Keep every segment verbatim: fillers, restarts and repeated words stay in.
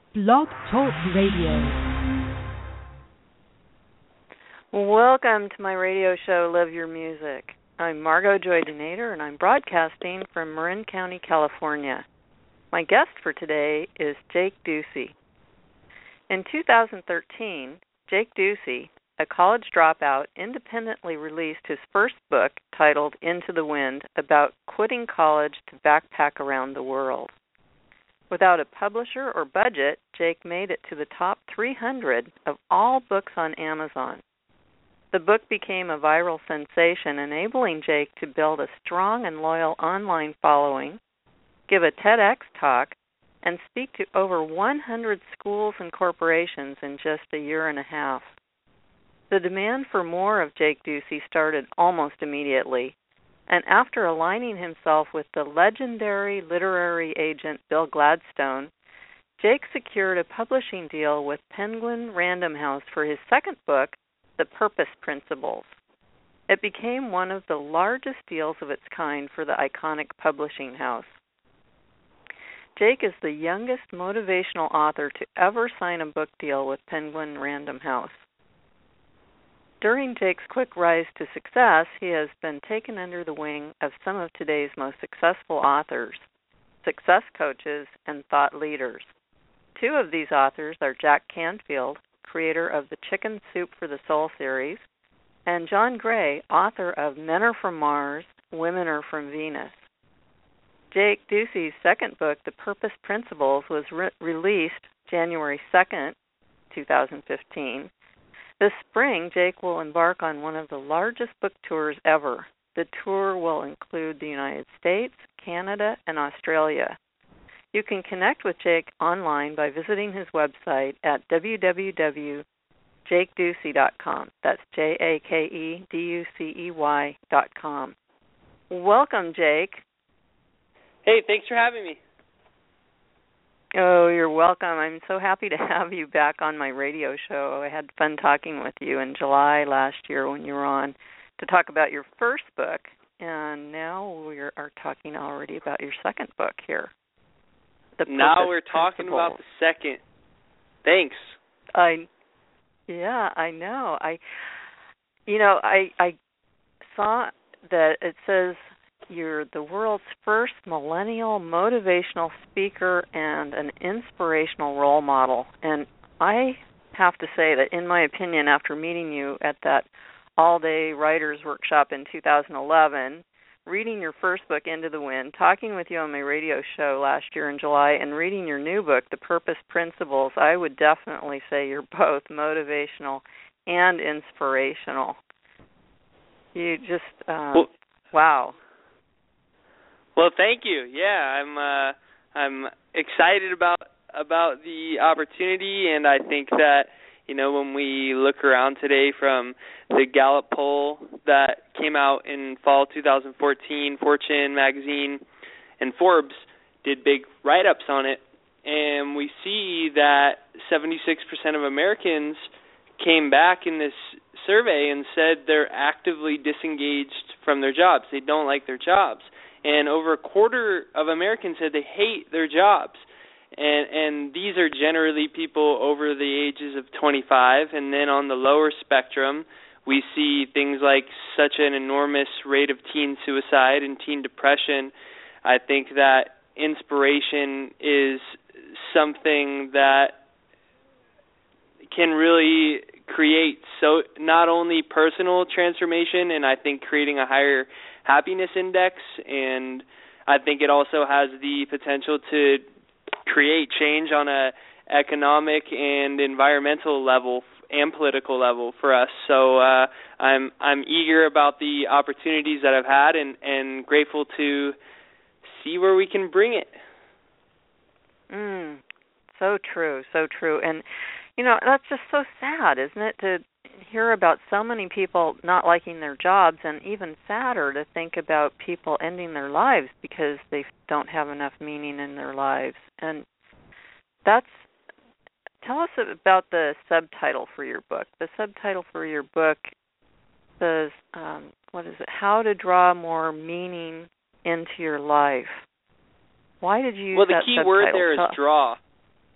Blog Talk Radio. Welcome to my radio show, Live Your Music. I'm Margot Joy Donator, and I'm broadcasting from Marin County, California. My guest for today is Jake Ducey. In two thousand thirteen, Jake Ducey, a college dropout, independently released his first book titled Into the Wind, about quitting college to backpack around the world. Without a publisher or budget, Jake made it to the top three hundred of all books on Amazon. The book became a viral sensation, enabling Jake to build a strong and loyal online following, give a TEDx talk, and speak to over one hundred schools and corporations in just a year and a half. The demand for more of Jake Ducey started almost immediately, and after aligning himself with the legendary literary agent Bill Gladstone, Jake secured a publishing deal with Penguin Random House for his second book, The Purpose Principles. It became one of the largest deals of its kind for the iconic publishing house. Jake is the youngest motivational author to ever sign a book deal with Penguin Random House. During Jake's quick rise to success, he has been taken under the wing of some of today's most successful authors, success coaches, and thought leaders. Two of these authors are Jack Canfield, creator of the Chicken Soup for the Soul series, and John Gray, author of Men Are From Mars, Women Are From Venus. Jake Ducey's second book, The Purpose Principles, was re- released January second, twenty fifteen. This spring, Jake will embark on one of the largest book tours ever. The tour will include the United States, Canada, and Australia. You can connect with Jake online by visiting his website at w w w dot jake ducey dot com. That's J A K E D U C E Y dot com. Welcome, Jake. Hey, thanks for having me. Oh, you're welcome. I'm so happy to have you back on my radio show. I had fun talking with you in July last year when you were on to talk about your first book, and now we are talking already about your second book here. The now we're talking Principles. About the second. Thanks. I, yeah, I know. I, you know, I I saw that it says you're the world's first millennial motivational speaker and an inspirational role model. And I have to say that, in my opinion, after meeting you at that all-day writers workshop in two thousand eleven, reading your first book, Into the Wind, talking with you on my radio show last year in July, and reading your new book, The Purpose Principles, I would definitely say you're both motivational and inspirational. You just, uh, well, wow. Well, thank you. Yeah, I'm uh, I'm excited about about the opportunity, and I think that, you know, when we look around today, from the Gallup poll that came out in fall two thousand fourteen, Fortune magazine and Forbes did big write-ups on it, and we see that seventy-six percent of Americans came back in this survey and said they're actively disengaged from their jobs. They don't like their jobs. And over a quarter of Americans said they hate their jobs. And and these are generally people over the ages of twenty-five. And then on the lower spectrum, we see things like such an enormous rate of teen suicide and teen depression. I think that inspiration is something that can really create so not only personal transformation, and I think creating a higher happiness index, and I think it also has the potential to create change on a economic and environmental level and political level for us. So uh, I'm I'm eager about the opportunities that I've had, and, and grateful to see where we can bring it. Mm, so true, so true. And, you know, that's just so sad, isn't it, to hear about so many people not liking their jobs, and even sadder to think about people ending their lives because they don't have enough meaning in their lives. And that's, tell us about the subtitle for your book. The subtitle for your book says, um, what is it, How to Draw More Meaning into Your Life. Why did you use well, the that key subtitle? word there is draw.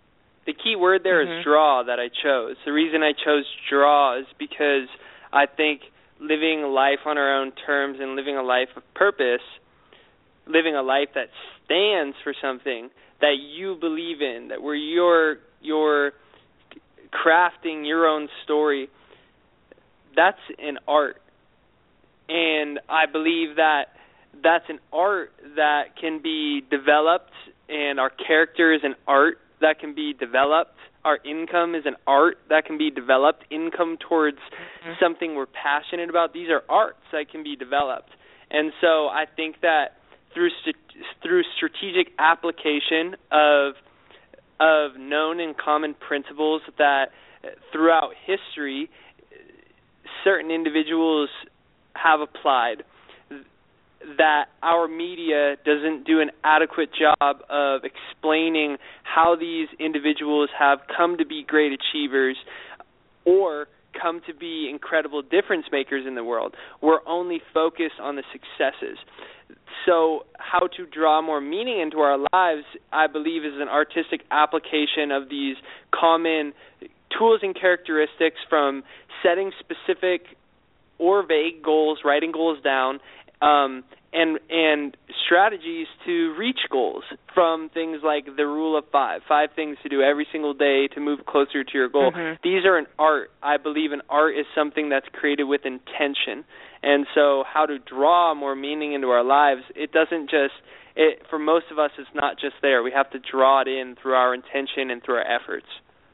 the key word there mm-hmm. is draw that I chose. The reason I chose draw is because I think living life on our own terms and living a life of purpose, living a life that stands for something that you believe in, that where you're, you're crafting your own story, that's an art. And I believe that that's an art that can be developed, and our character is an art that can be developed. Our income is an art that can be developed. Income towards mm-hmm. something we're passionate about, these are arts that can be developed. And so I think that through st- through strategic application of of known and common principles that throughout history certain individuals have applied, that our media doesn't do an adequate job of explaining how these individuals have come to be great achievers or come to be incredible difference makers in the world. We're only focused on the successes. So how to draw more meaning into our lives, I believe, is an artistic application of these common tools and characteristics, from setting specific or vague goals, writing goals down, um, and and strategies to reach goals, from things like the rule of five, five things to do every single day to move closer to your goal. Mm-hmm. These are an art. I believe an art is something that's created with intention. And so how to draw more meaning into our lives, it doesn't just, it, for most of us, it's not just there. We have to draw it in through our intention and through our efforts.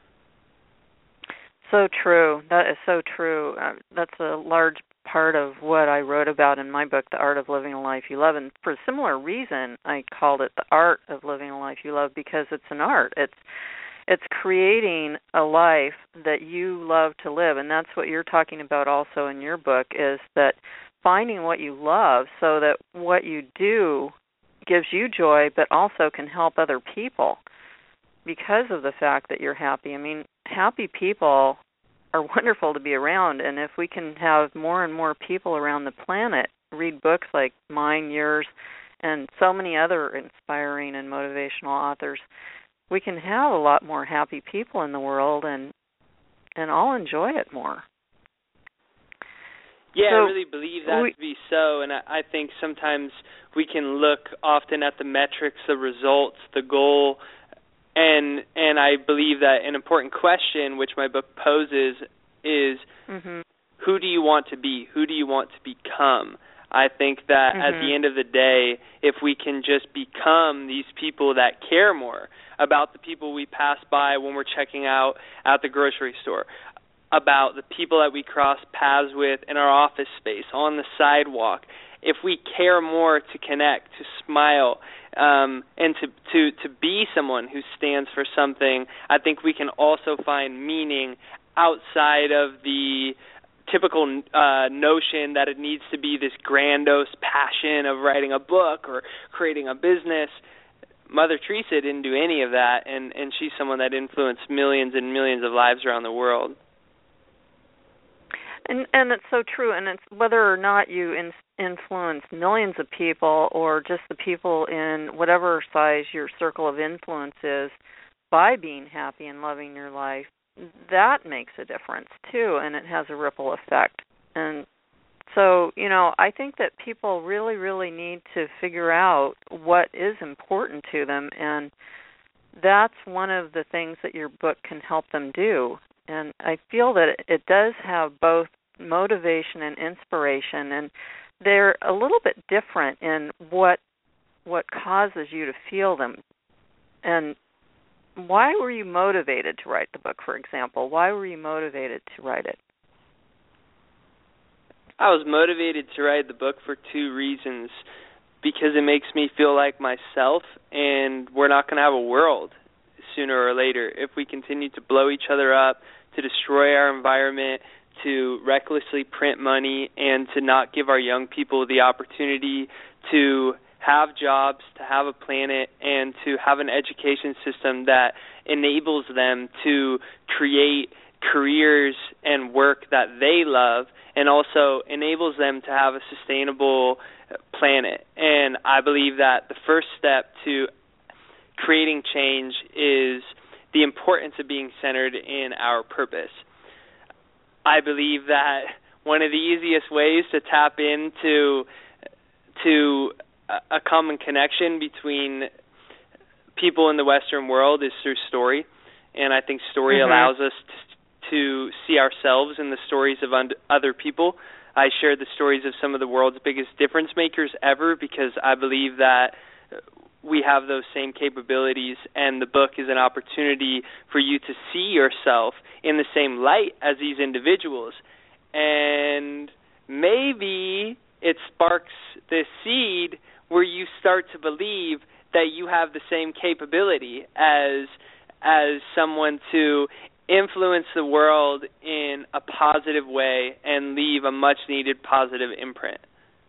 So true. That is so true. Uh, that's a large part of what I wrote about in my book, The Art of Living a Life You Love. And for a similar reason, I called it The Art of Living a Life You Love, because it's an art. It's it's creating a life that you love to live. And that's what you're talking about also in your book, is that finding what you love so that what you do gives you joy, but also can help other people because of the fact that you're happy. I mean, happy people are wonderful to be around, and if we can have more and more people around the planet read books like mine, yours, and so many other inspiring and motivational authors, we can have a lot more happy people in the world, and and all enjoy it more. Yeah, so I really believe that we, to be so, and I, I think sometimes we can look often at the metrics, the results, the goal, and and I believe that an important question which my book poses is, mm-hmm. who do you want to be? Who do you want to become? I think that mm-hmm. at the end of the day, if we can just become these people that care more about the people we pass by when we're checking out at the grocery store, about the people that we cross paths with in our office space, on the sidewalk, if we care more to connect, to smile, um, and to, to, to be someone who stands for something, I think we can also find meaning outside of the typical uh, notion that it needs to be this grandiose passion of writing a book or creating a business. Mother Teresa didn't do any of that, and, and she's someone that influenced millions and millions of lives around the world. And and it's so true, and it's whether or not you in, influence millions of people or just the people in whatever size your circle of influence is by being happy and loving your life, that makes a difference too, and it has a ripple effect. And so, you know, I think that people really, really need to figure out what is important to them, and that's one of the things that your book can help them do. And I feel that it does have both motivation and inspiration, and they're a little bit different in what what causes you to feel them. And why were you motivated to write the book, for example? Why were you motivated to write it? I was motivated to write the book for two reasons. Because it makes me feel like myself, and we're not going to have a world sooner or later if we continue to blow each other up, to destroy our environment, to recklessly print money, and to not give our young people the opportunity to have jobs, to have a planet, and to have an education system that enables them to create careers and work that they love, and also enables them to have a sustainable planet. And I believe that the first step to creating change is the importance of being centered in our purpose. I believe that one of the easiest ways to tap into to a, a common connection between people in the Western world is through story, and I think story mm-hmm. allows us to, to see ourselves in the stories of un- other people. I share the stories of some of the world's biggest difference makers ever because I believe that we have those same capabilities, and the book is an opportunity for you to see yourself in the same light as these individuals. And maybe it sparks this seed where you start to believe that you have the same capability as as someone to influence the world in a positive way and leave a much-needed positive imprint.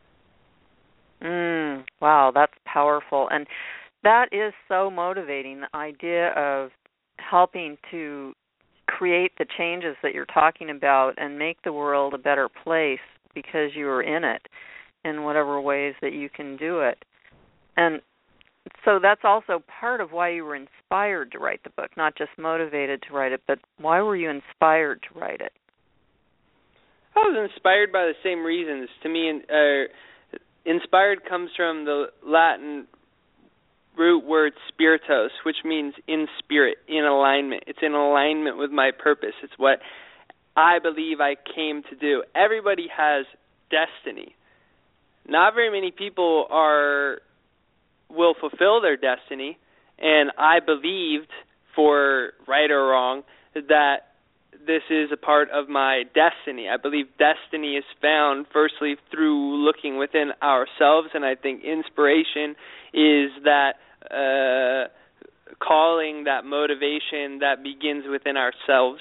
Mm, wow, that's powerful. And that is so motivating, the idea of helping to create the changes that you're talking about and make the world a better place because you are in it in whatever ways that you can do it. And so that's also part of why you were inspired to write the book, not just motivated to write it, but why were you inspired to write it? I was inspired by the same reasons. To me, uh, inspired comes from the Latin root word spiritus, which means in spirit, in alignment. It's in alignment with my purpose. It's what I believe I came to do. Everybody has destiny. Not very many people are will fulfill their destiny, and I believed, for right or wrong, that this is a part of my destiny. I believe destiny is found firstly through looking within ourselves, and I think inspiration is that uh, calling, that motivation that begins within ourselves.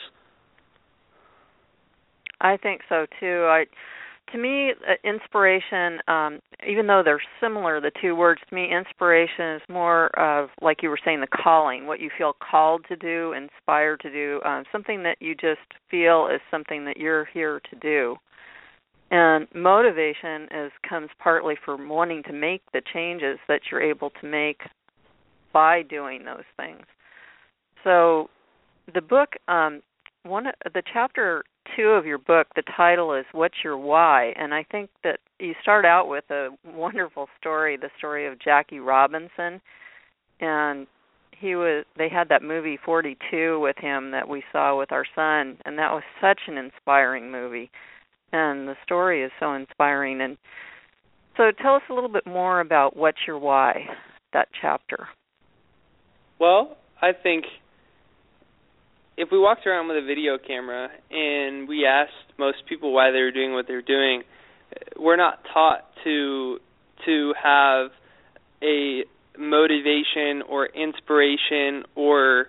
I think so too. I, to me, uh, inspiration, um, even though they're similar, the two words, to me, inspiration is more of, like you were saying, the calling, what you feel called to do, inspired to do, um, something that you just feel is something that you're here to do. And motivation is comes partly from wanting to make the changes that you're able to make by doing those things. So the book, um, one the chapter two of your book, the title is What's Your Why? And I think that you start out with a wonderful story, the story of Jackie Robinson. And he was they had that movie forty-two with him that we saw with our son, and that was such an inspiring movie. And the story is so inspiring. And so tell us a little bit more about What's Your Why, that chapter. Well, I think if we walked around with a video camera and we asked most people why they were doing what they're doing, we're not taught to to have a motivation or inspiration or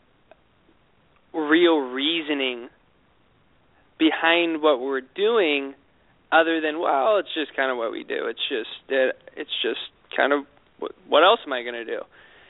real reasoning behind what we're doing, other than, well, it's just kind of what we do. It's just it, it's just kind of what, what else am I going to do?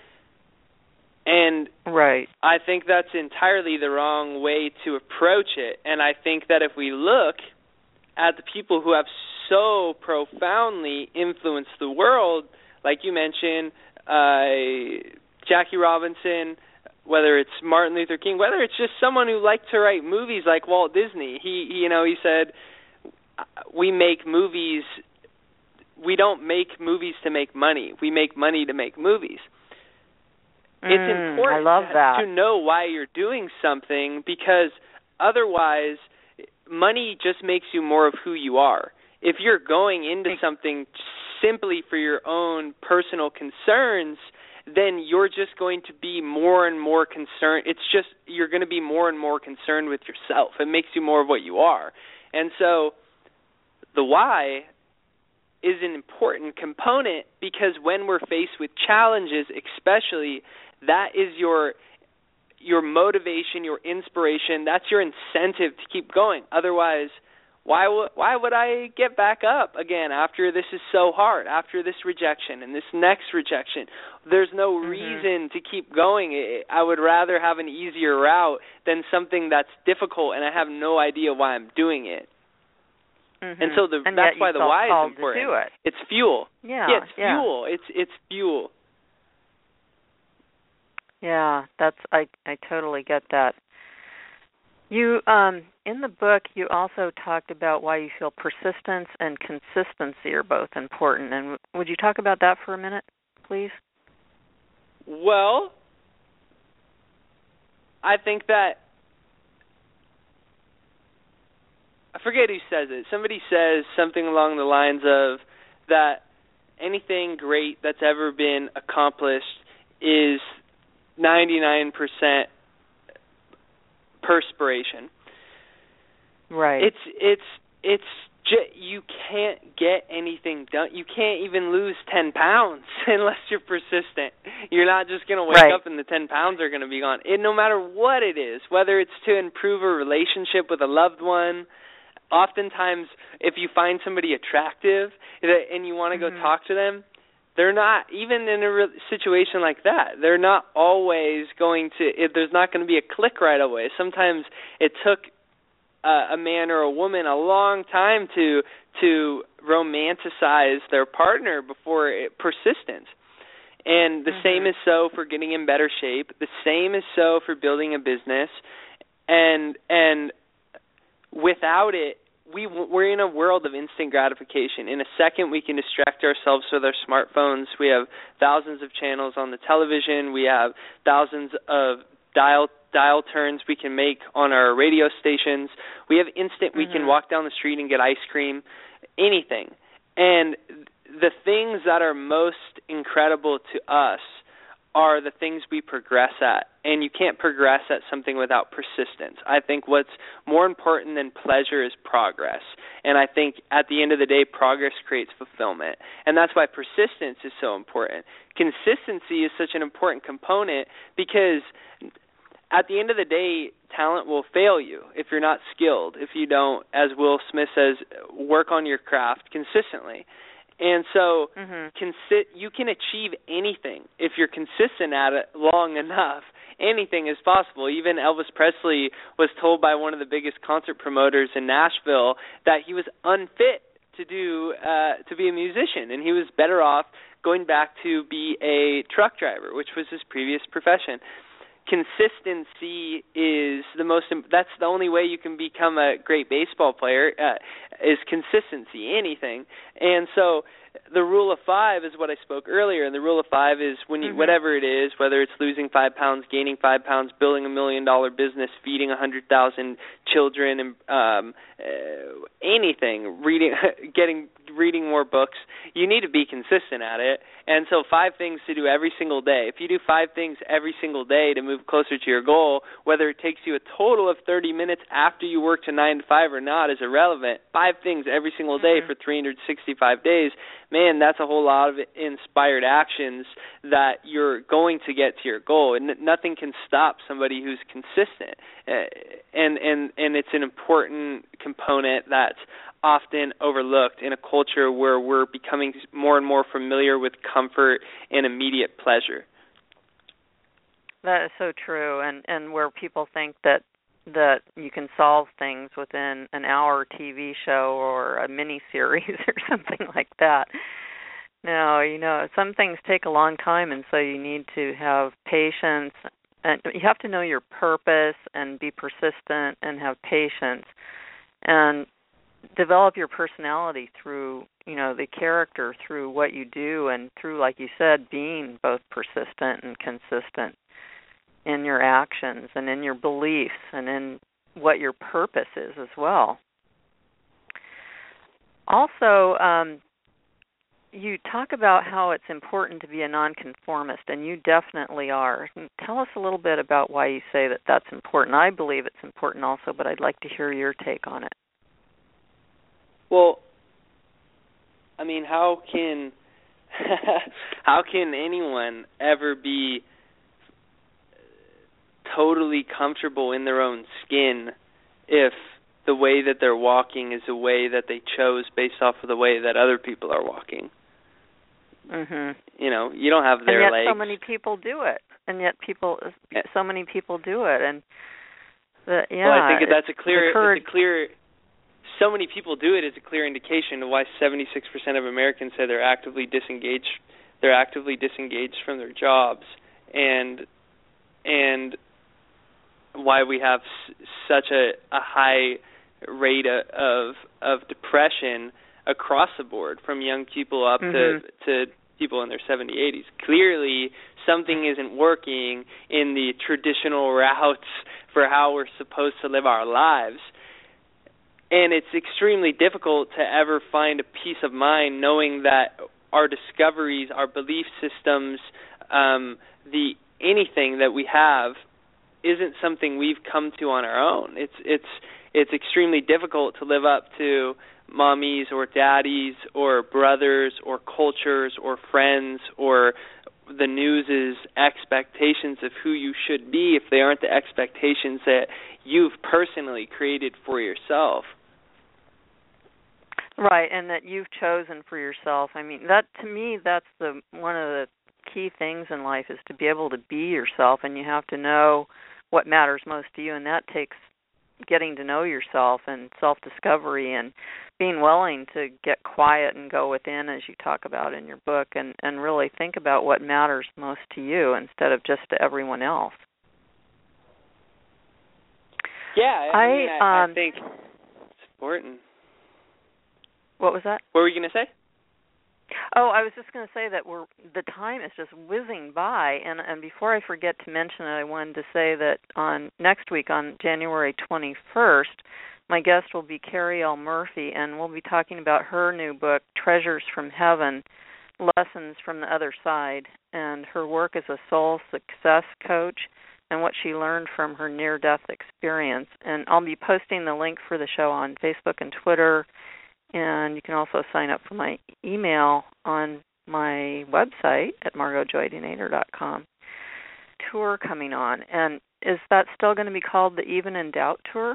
And right. I think that's entirely the wrong way to approach it. And I think that if we look at the people who have so profoundly influenced the world, like you mentioned, uh, Jackie Robinson, whether it's Martin Luther King, whether it's just someone who liked to write movies like Walt Disney, he, you know, he said, we make movies, we don't make movies to make money. We make money to make movies. It's mm, important I love that. to know why you're doing something, because otherwise money just makes you more of who you are. If you're going into something simply for your own personal concerns, then you're just going to be more and more concerned. It's just you're going to be more and more concerned with yourself. It makes you more of what you are. And so the why is an important component, because when we're faced with challenges, especially, that is your your motivation, your inspiration. That's your incentive to keep going. Otherwise, why would why would I get back up again after this is so hard, after this rejection and this next rejection? There's no mm-hmm. reason to keep going. I would rather have an easier route than something that's difficult and I have no idea why I'm doing it. Mm-hmm. And so the, and that's why the why is important. To do it. It's fuel. Yeah, yeah it's yeah. fuel. It's it's fuel. Yeah, that's I I totally get that. You um in the book you also talked about why you feel persistence and consistency are both important. And w- would you talk about that for a minute, please? Well, I think that I forget who says it. Somebody says something along the lines of that anything great that's ever been accomplished is ninety-nine percent perspiration. Right. It's it's it's ju- you can't get anything done. You can't even lose ten pounds unless you're persistent. You're not just going to wake right. up and the ten pounds are going to be gone. It, no matter what it is, whether it's to improve a relationship with a loved one, oftentimes if you find somebody attractive and you want to go mm-hmm. talk to them, they're not, even in a re- situation like that, they're not always going to, it, there's not going to be a click right away. Sometimes it took uh, a man or a woman a long time to to romanticize their partner before it, persistence. And the mm-hmm. same is so for getting in better shape. The same is so for building a business. And and without it, we, we're in a world of instant gratification. In a second, we can distract ourselves with our smartphones. We have thousands of channels on the television. We have thousands of dial dial turns we can make on our radio stations. We have instant, mm-hmm. we can walk down the street and get ice cream, anything. And the things that are most incredible to us are the things we progress at, and you can't progress at something without persistence. I think what's more important than pleasure is progress, and I think at the end of the day, progress creates fulfillment, and that's why persistence is so important. Consistency is such an important component because at the end of the day, talent will fail you if you're not skilled, if you don't, as Will Smith says, work on your craft consistently. And so mm-hmm. consi- you can achieve anything if you're consistent at it long enough. Anything is possible. Even Elvis Presley was told by one of the biggest concert promoters in Nashville that he was unfit to do uh, to be a musician, and he was better off going back to be a truck driver, which was his previous profession. Consistency is the most, that's the only way you can become a great baseball player, uh, is consistency, anything. And so the rule of five is what I spoke earlier, and the rule of five is when you, mm-hmm. whatever it is, whether it's losing five pounds, gaining five pounds, building a million dollar business, feeding a hundred thousand children, and um, uh, anything, reading, getting, reading more books, you need to be consistent at it. And so five things to do every single day. If you do five things every single day to move closer to your goal, whether it takes you a total of thirty minutes after you work to nine to five or not is irrelevant. Five things every single day mm-hmm. for three hundred sixty-five days, man, that's a whole lot of inspired actions that you're going to get to your goal. And nothing can stop somebody who's consistent. Uh, and, and, and it's an important component that's often overlooked in a culture where we're becoming more and more familiar with comfort and immediate pleasure. That is so true, and, and where people think that that you can solve things within an hour T V show or a mini-series or something like that. No, you know, some things take a long time, and so you need to have patience, and you have to know your purpose and be persistent and have patience, and develop your personality through, you know, the character, through what you do, and through, like you said, being both persistent and consistent in your actions and in your beliefs and in what your purpose is as well. Also, um, you talk about how it's important to be a nonconformist, and you definitely are. Tell us a little bit about why you say that that's important. I believe it's important also, but I'd like to hear your take on it. Well, I mean, how can how can anyone ever be totally comfortable in their own skin if the way that they're walking is a way that they chose based off of the way that other people are walking? Mhm. You know, you don't have their legs. And yet legs. so many people do it. And yet people, so many people do it. And the, yeah, well, I think that's a clear, it's a clear. So many people do it is a clear indication of why seventy-six percent of Americans say they're actively disengaged. They're actively disengaged from their jobs, and and why we have s- such a, a high rate of of depression across the board, from young people up mm-hmm. to to people in their seventies, eighties. Clearly, something isn't working in the traditional routes for how we're supposed to live our lives. And it's extremely difficult to ever find a peace of mind knowing that our discoveries, our belief systems, um, the anything that we have isn't something we've come to on our own. It's it's it's extremely difficult to live up to mommies or daddies or brothers or cultures or friends or the news's expectations of who you should be if they aren't the expectations that you've personally created for yourself. Right, and that you've chosen for yourself. I mean, that to me, that's the one of the key things in life, is to be able to be yourself, and you have to know what matters most to you, and that takes getting to know yourself and self-discovery and being willing to get quiet and go within, as you talk about in your book, and, and really think about what matters most to you instead of just to everyone else. Yeah, I, I, mean, I, um, I think it's important. What was that? What were you going to say? Oh, I was just going to say that we're the time is just whizzing by, and, and before I forget to mention it, I wanted to say that on next week, on January twenty-first, my guest will be Carrie L. Murphy, and we'll be talking about her new book, Treasures from Heaven, Lessons from the Other Side, and her work as a soul success coach and what she learned from her near-death experience. And I'll be posting the link for the show on Facebook and Twitter, and you can also sign up for my email on my website at margot joy denator dot com. Tour coming on. And is that still going to be called the Even in Doubt Tour?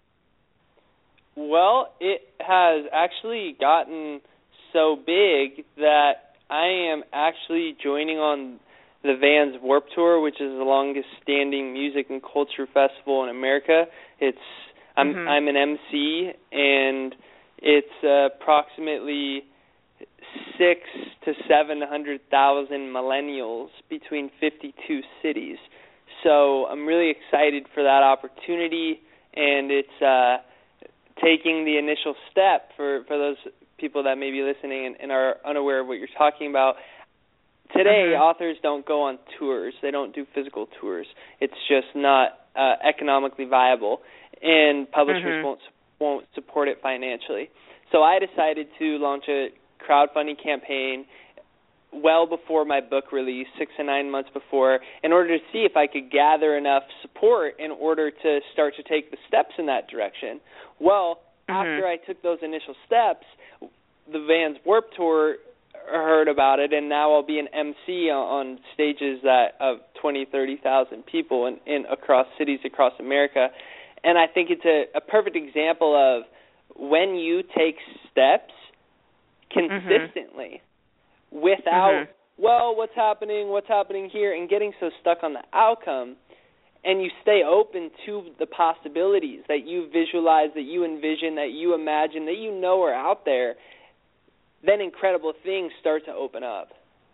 Well, it has actually gotten so big that I am actually joining on the Vans Warped Tour, which is the longest standing music and culture festival in America. It's I'm mm-hmm. I'm an M C, and it's uh, approximately six to seven hundred thousand millennials between fifty-two cities. So I'm really excited for that opportunity, and it's uh, taking the initial step for, for those people that may be listening and, and are unaware of what you're talking about. Today, mm-hmm. authors don't go on tours. They don't do physical tours. It's just not uh, economically viable, and publishers mm-hmm. won't won't support it financially. So I decided to launch a crowdfunding campaign well before my book release, six to nine months before, in order to see if I could gather enough support in order to start to take the steps in that direction. Well, mm-hmm. after I took those initial steps, the Vans Warped Tour heard about it, and now I'll be an M C on stages that of twenty, thirty thousand people in, in across cities across America. And I think it's a, a perfect example of when you take steps consistently mm-hmm. without, mm-hmm. well, what's happening, what's happening here, and getting so stuck on the outcome, and you stay open to the possibilities that you visualize, that you envision, that you imagine, that you know are out there, then incredible things start to open up.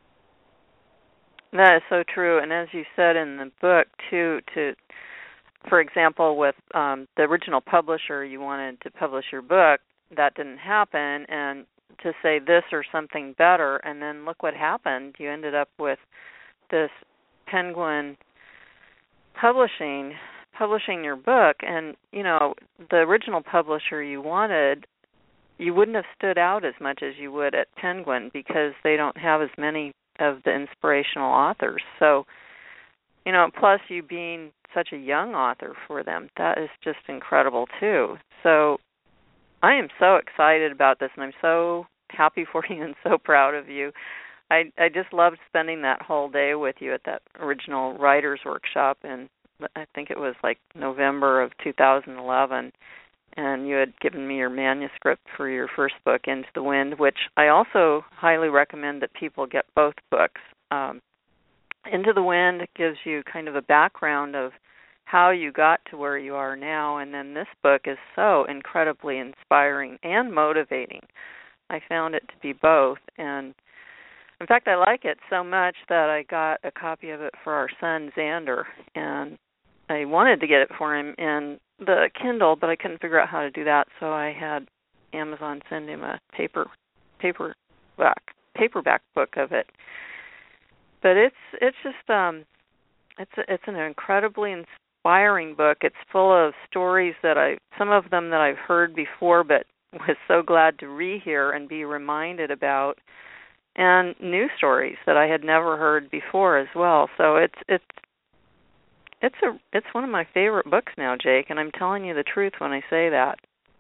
That is so true. And as you said in the book, too, to for example, with um, the original publisher, you wanted to publish your book. That didn't happen, and to say this or something better, and then look what happened. You ended up with this Penguin Publishing, publishing your book, and, you know, the original publisher you wanted, you wouldn't have stood out as much as you would at Penguin because they don't have as many of the inspirational authors. So, you know, plus you being such a young author for them, that is just incredible too. So I am so excited about this, and I'm so happy for you and so proud of you. I I just loved spending that whole day with you at that original writers workshop, and I think it was like November of two thousand eleven, and you had given me your manuscript for your first book, Into the Wind, which I also highly recommend that people get both books. Um, Into the Wind gives you kind of a background of how you got to where you are now, and then this book is so incredibly inspiring and motivating. I found it to be both, and In fact, I like it so much that I got a copy of it for our son, Xander, and I wanted to get it for him in the Kindle, but I couldn't figure out how to do that, so I had Amazon send him a paper paperback paperback book of it. But it's it's just um it's a, it's an incredibly inspiring book. It's full of stories that I some of them that I've heard before, but was so glad to rehear and be reminded about, and new stories that I had never heard before as well. So it's it's it's a it's one of my favorite books now, Jake, and I'm telling you the truth when I say that.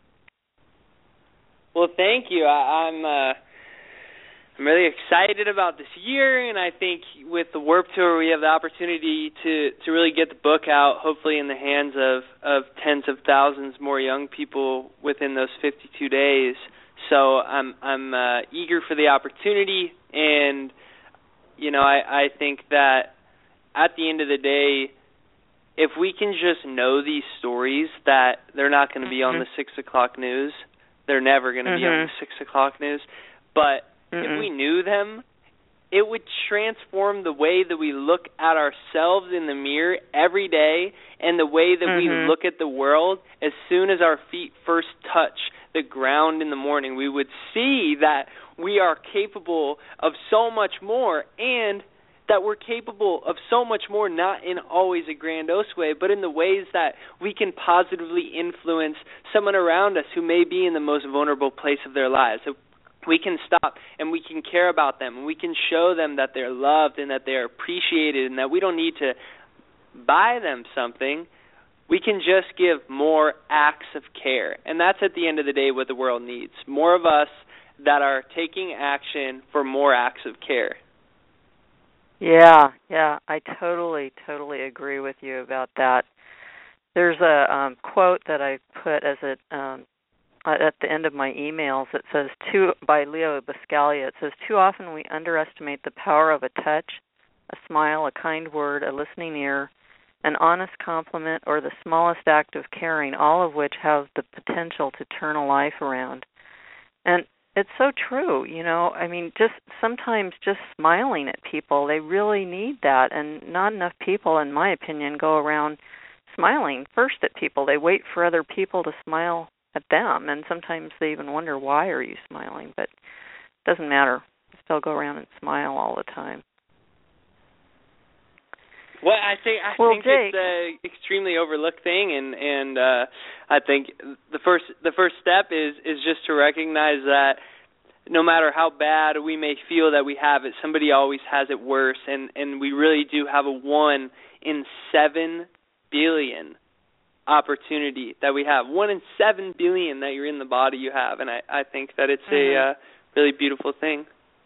Well, thank you. I, I'm uh, I'm really excited about this year, and I think with the Warp Tour, we have the opportunity to, to really get the book out, hopefully in the hands of, of tens of thousands more young people within those fifty-two days. So I'm I'm uh, eager for the opportunity, and you know I, I think that at the end of the day, if we can just know these stories, that they're not going to be on the six o'clock news. They're never going to mm-hmm. be on the six o'clock news. But mm-hmm. if we knew them, it would transform the way that we look at ourselves in the mirror every day and the way that mm-hmm. we look at the world. As soon as our feet first touch the ground in the morning, we would see that we are capable of so much more, and that we're capable of so much more, not in always a grandiose way, but in the ways that we can positively influence someone around us who may be in the most vulnerable place of their lives. So we can stop and we can care about them, and we can show them that they're loved and that they're appreciated, and that we don't need to buy them something. We can just give more acts of care. And that's at the end of the day what the world needs. More of us that are taking action for more acts of care. Yeah, yeah, I totally, totally agree with you about that. There's a um, quote that I put as a um, at the end of my emails. It says, too, by Leo Buscaglia, it says, too often we underestimate the power of a touch, a smile, a kind word, a listening ear, an honest compliment, or the smallest act of caring, all of which have the potential to turn a life around. And it's so true, you know. I mean, just sometimes just smiling at people, they really need that. And not enough people, in my opinion, go around smiling first at people. They wait for other people to smile at them, and sometimes they even wonder, why are you smiling? But it doesn't matter. Still go around and smile all the time. Well, I think I well, think Jake, it's an extremely overlooked thing, and and uh, I think the first the first step is is just to recognize that no matter how bad we may feel that we have it, somebody always has it worse, and and we really do have a one in seven billion opportunity that we have. One in seven billion that you're in the body you have, and I I think that it's mm-hmm. a uh, really beautiful thing.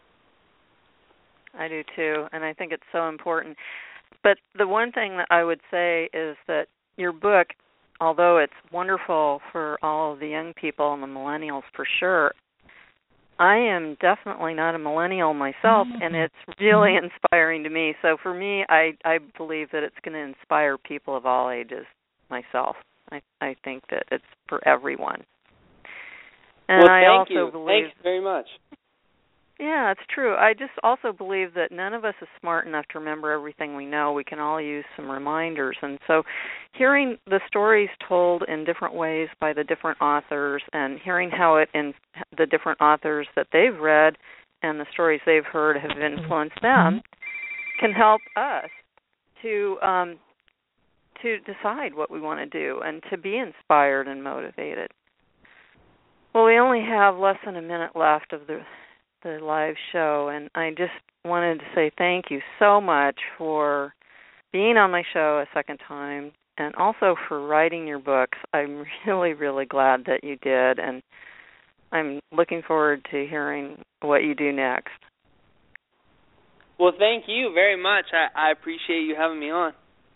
I do too, and I think it's so important. But the one thing that I would say is that your book, although it's wonderful for all of the young people and the millennials for sure, I am definitely not a millennial myself, and it's really inspiring to me. So for me, I, I believe that it's going to inspire people of all ages myself. I, I think that it's for everyone. And well, I thank also you. believe, Thanks very much. Yeah, it's true. I just also believe that none of us is smart enough to remember everything we know. We can all use some reminders. And so hearing the stories told in different ways by the different authors, and hearing how it in the different authors that they've read and the stories they've heard have influenced them, can help us to um, to decide what we want to do and to be inspired and motivated. Well, we only have less than a minute left of the the live show, and I just wanted to say thank you so much for being on my show a second time, and also for writing your books. I'm really, really glad that you did, and I'm looking forward to hearing what you do next. Well, thank you very much. I, I appreciate you having me on.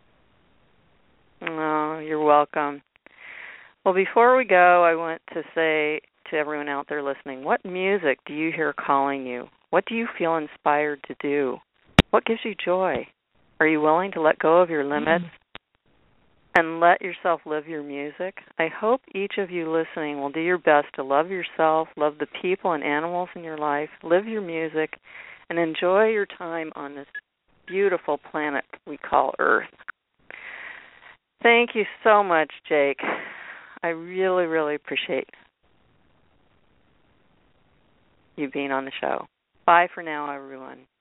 Oh, you're welcome. Well, before we go, I want to say to everyone out there listening, what music do you hear calling you? What do you feel inspired to do? What gives you joy? Are you willing to let go of your limits mm-hmm. and let yourself live your music? I hope each of you listening will do your best to love yourself, love the people and animals in your life, live your music, and enjoy your time on this beautiful planet we call Earth. Thank you so much, Jake. I really, really appreciate you being on the show. Bye for now, everyone.